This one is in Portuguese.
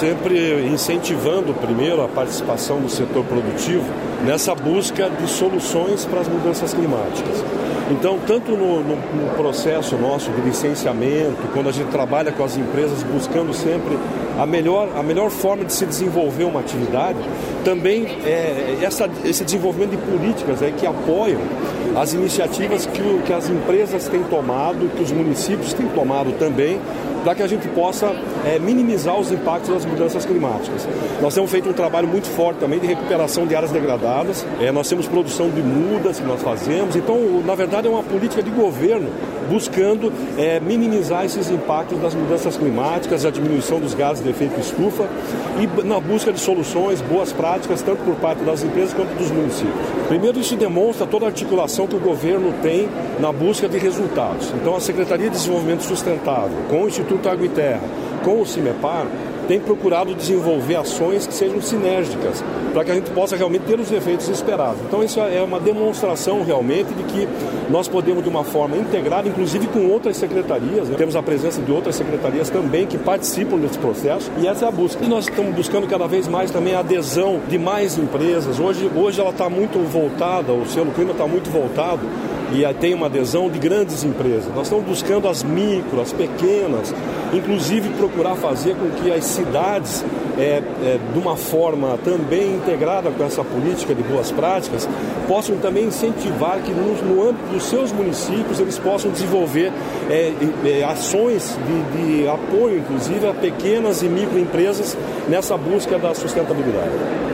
sempre incentivando primeiro a participação do setor produtivo nessa busca de soluções para as mudanças climáticas. Então, tanto no processo nosso de licenciamento, quando a gente trabalha com as empresas buscando sempre a melhor forma de se desenvolver uma atividade, também esse desenvolvimento de políticas que apoiam as iniciativas que as empresas têm tomado, que os municípios têm tomado também, para que a gente possa minimizar os impactos das mudanças climáticas. Nós temos feito um trabalho muito forte também de recuperação de áreas degradadas, nós temos produção de mudas que nós fazemos, então, na verdade, é uma política de governo buscando minimizar esses impactos das mudanças climáticas, a diminuição dos gases de efeito estufa e na busca de soluções, boas práticas, tanto por parte das empresas quanto dos municípios. Primeiro, isso demonstra toda a articulação que o governo tem na busca de resultados. Então, a Secretaria de Desenvolvimento Sustentável, com o Instituto Água e Terra, com o CIMEPAR, tem procurado desenvolver ações que sejam sinérgicas, para que a gente possa realmente ter os efeitos esperados. Então, isso é uma demonstração realmente de que nós podemos, de uma forma integrada, inclusive com outras secretarias, temos a presença de outras secretarias também que participam desse processo, e essa é a busca. E nós estamos buscando cada vez mais também a adesão de mais empresas. Hoje ela está muito voltada, o Selo Clima está muito voltado, e tem uma adesão de grandes empresas. Nós estamos buscando as micro, as pequenas, inclusive procurar fazer com que as cidades, de uma forma também integrada com essa política de boas práticas, possam também incentivar que no âmbito dos seus municípios eles possam desenvolver ações de apoio, inclusive, a pequenas e microempresas nessa busca da sustentabilidade.